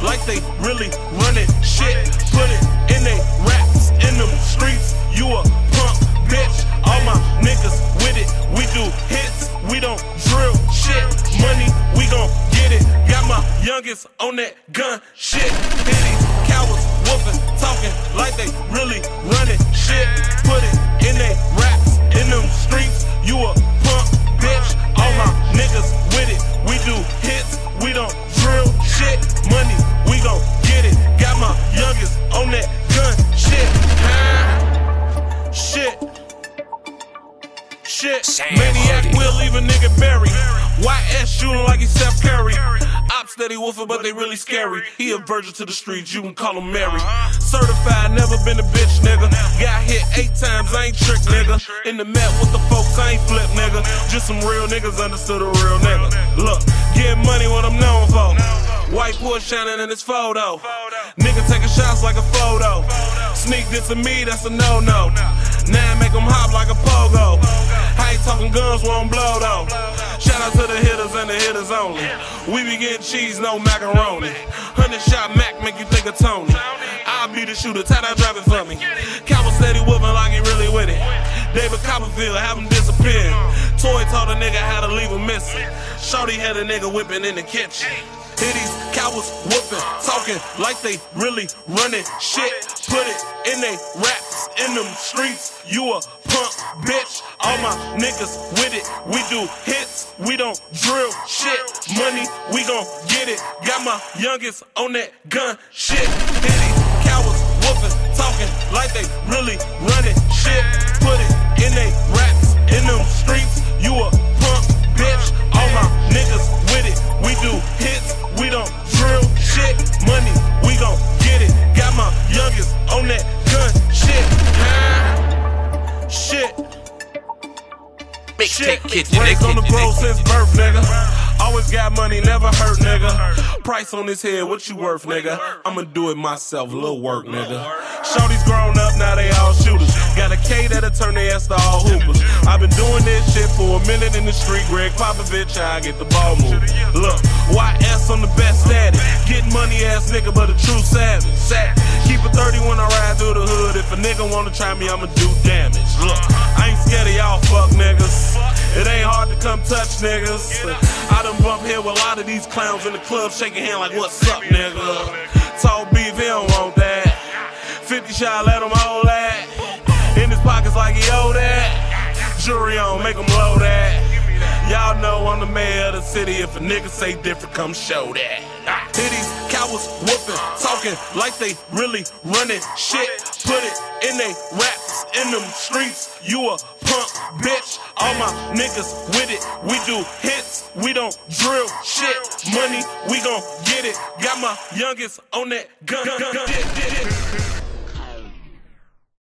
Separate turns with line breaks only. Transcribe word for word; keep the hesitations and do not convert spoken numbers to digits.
like they really running shit. Put it in they raps, in them streets. You a punk, bitch. All my niggas with it. We do hits, we don't drill shit. Money, we gon' get it. Got my youngest on that gun shit. Hit these cowards whooping, talking like they really running shit. Put it in they raps, in them streets. You a punk, bitch. All my niggas with it. We do hits, we don't drill shit. Money, we gon' get it. Got my youngest on that gun shit. Ah, shit. Shit. Maniac will leave a nigga buried. Y S shooting like he's Steph Curry. Ops steady woofing, but they really scary. He a virgin to the streets, you can call him Mary. Certified, never been a bitch, nigga. Got hit eight times, I ain't trick, nigga. In the Met with the folks, I ain't flip, nigga. Just some real niggas understood a real nigga. Look, getting money what I'm known for. White Porsche shining in his photo. Nigga taking shots like a photo. Sneak this to me, that's a no-no. Now I make them hop like a pogo. I ain't talking guns, won't blow though. Shout out to the hitters and the hitters only. We be getting cheese, no macaroni. Hundred shot Mac make you think of Tony. I'll be the shooter, tie that drive it for me. Cowboy steady whooping like he really with it. David Copperfield, have him disappear. Toy taught a nigga how to leave him missing. Shorty had a nigga whipping in the kitchen. Hear these cowards whooping, talking like they really running shit. Put it in they raps, in them streets. You a punk, bitch. All my niggas with it. We do hits, we don't drill shit. Money, we gon' get it. Got my youngest on that gun shit. Hear these cowards whooping, talking like they really running shit. Put it in they raps, in them streets. You a punk, bitch. All my niggas with it. We do hits, we don't drill shit. Money, we gon' get it. Got my youngest on that gun shit. Ah, shit. Shit. Raised on the road since birth, nigga. Always got money, never hurt, nigga. Price on his head, what you worth, nigga? I'ma do it myself, little work, nigga. Shorty's grown up, now they all shooters. Got a K that'll turn their ass to all hoopers. I've been doing this shit for a minute in the street. Greg Popovich, I get the ball moving. Look, Y S on the best at it. Getting money ass nigga, but a true savage. Sack. Keep a thirty when I ride through the hood. If a nigga wanna try me, I'ma do damage. Look, I ain't scared of y'all fuck niggas. It ain't hard to come touch niggas. I done bump head with a lot of these clowns in the club, shaking hand like, what's up, nigga? Tall beef, he don't want that. fifty shot, let him hold that. In his pockets like he owe that. Jury on, make him blow that. Y'all know I'm the mayor of the city. If a nigga say different, come show that. Hear these cowards whooping, talking like they really running shit. Put it in they raps, in them streets. You a punk, bitch. All my niggas with it. We do hits, we don't drill shit. Money, we gon' get it. Got my youngest on that gun. gun, gun.